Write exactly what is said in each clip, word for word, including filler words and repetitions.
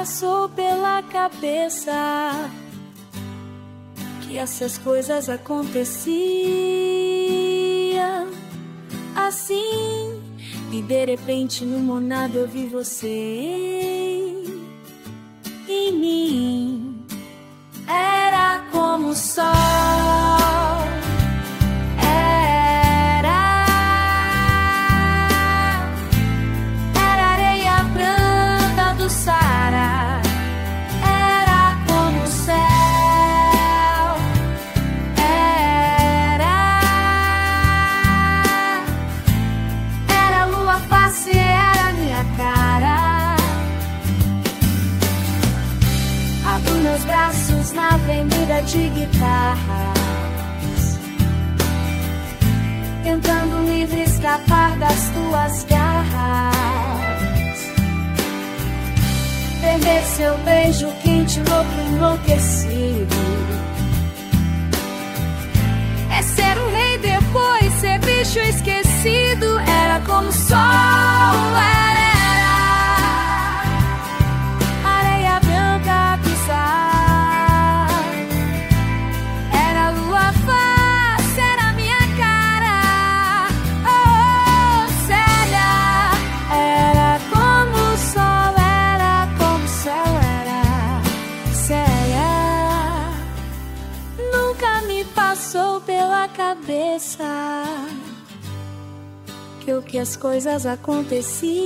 passou pela cabeça que essas coisas aconteciam assim, e de repente numa nada eu vi você em mim. Era como o sol, era, era areia branca do Saara, era como o céu, era, era a lua face, era a minha cara. Abro meus braços na avenida de guitarras, tentando livre escapar das tuas garras. Perder seu beijo quente, louco, enlouquecido. É ser um rei depois ser bicho esquecido. Era como o sol, era, era areia branca do Saara, era a lua face, era a minha cara. Oh, Célia, era como o sol, era como o céu, era Célia. Nunca me passou pela cabeça que o que as coisas aconteciam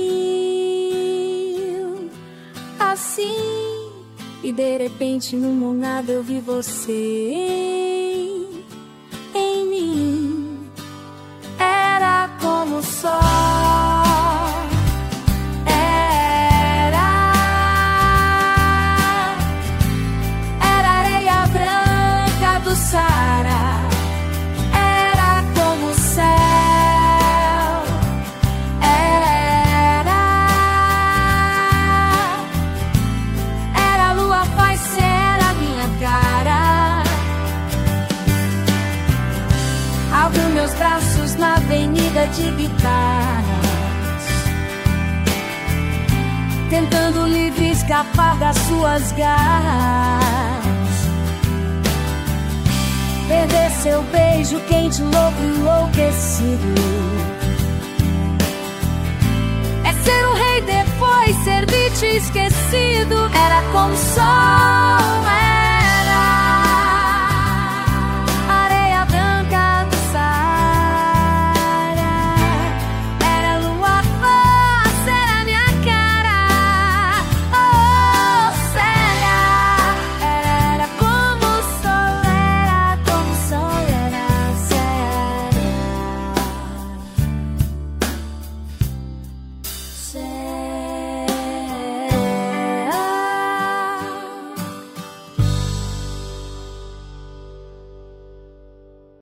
assim, e de repente num nada eu vi você em mim. Era como o sol, era, era areia branca do Saara, era como o céu, era, era a lua face, era a minha cara. Abro meus braços na avenida de guitarras, tentando livre escapar das suas garras. Perder seu beijo quente, louco, enlouquecido. É ser um rei depois ser bicho esquecido. Era como o sol,